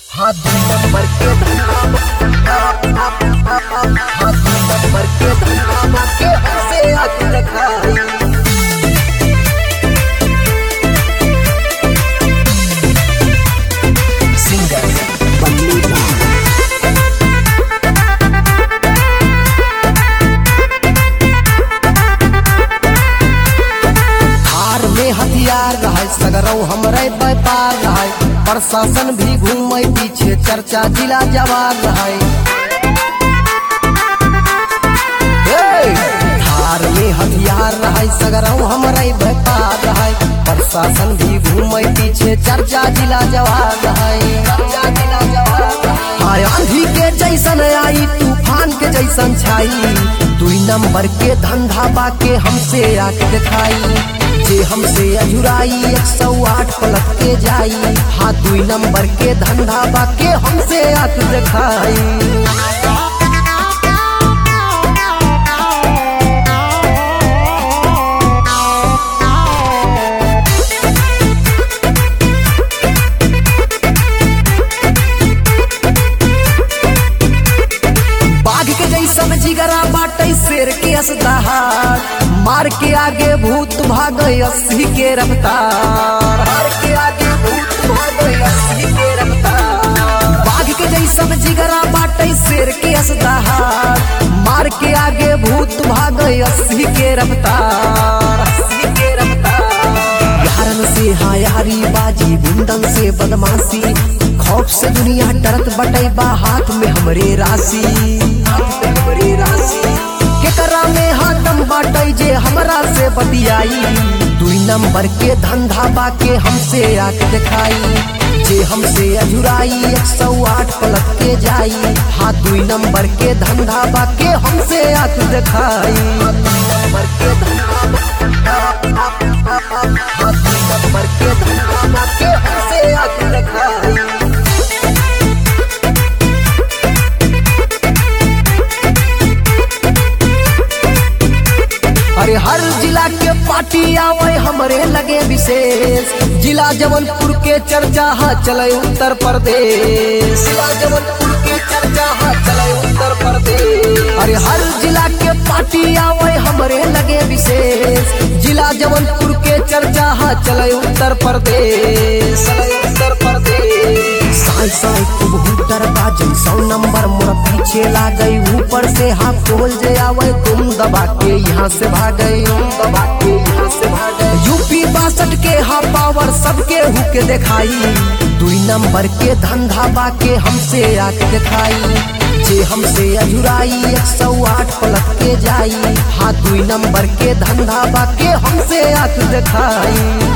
हाथ नंबर के धन्ना के हमसे आके रखाई। सिंगर बल्लू थार में हथियार रहे सगरौ हमरे व्यापार रहे प्रशासन भी घूमे पीछे चर्चा जिला जवान रहे। थार में हथियार रहे सगरौ हमरे व्यापार रहे प्रशासन भी घूमे पीछे चर्चा जिला जवान रहे। आंधी के जैसन आई तूफान के जैसन छाई दुई नंबर के धंधा बाके हमसे आके दिखाई। जे हमसे अजुराई 108 पलट के जाई हाथ दुई नंबर के धंधा बाके हमसे आके दिखाई। जिगरा बाटे शेर के असदार मार के आगे भूत भागे 80 के रफ्तार। मार के आगे भूत भागे 80 के रफ्तार। बाघ के जैसन जिगरा बाटे शेर के असदार मार के आगे भूत भागे 80 के रफ्तार। 80 के रफ्तार। यारन से हायारी बाजी बुंदन से बदमाशी खौफ से दुनिया डरत बटे बा हाथ में हमरे राशि। केकरा में हाथम बाटे जे हमरा से बतियाई दुई नंबर के धंधा बाके हमसे आके दिखाई। जे हमसे अजुराई 108 पलट के जाई हाथ दुई नंबर के धंधा बाके हमसे आके दिखाई। नंबर के धंधा बाके हमसे आके दिखाई। अरे हर जिला के पार्टी आवे हमरे लगे विशेष जिला जबलपुर के चर्चा हा चले उत्तर प्रदेश। जिला जबलपुर के चर्चा हा चले उत्तर प्रदेश। अरे हर जिला के पार्टी आवे हमरे लगे विशेष जिला जबलपुर के चर्चा हा चले उत्तर प्रदेश। उत्तर प्रदेश साई साई कबूतर बाजन 100 नंबर मोर पीछे ला गई ऊपर से हाथ खोल जे आवे तुम दबा के यहाँ से भागे। दबा के यहाँ से भागे। यूपी 62 के हा पावर सबके हुके दिखाई दुई नंबर के धंधा बाके हमसे आके दिखाई। जे हमसे अजुराई 108 पलट के जाई हाथ दुई नंबर के धंधा बाके हमसे आके दिखाई।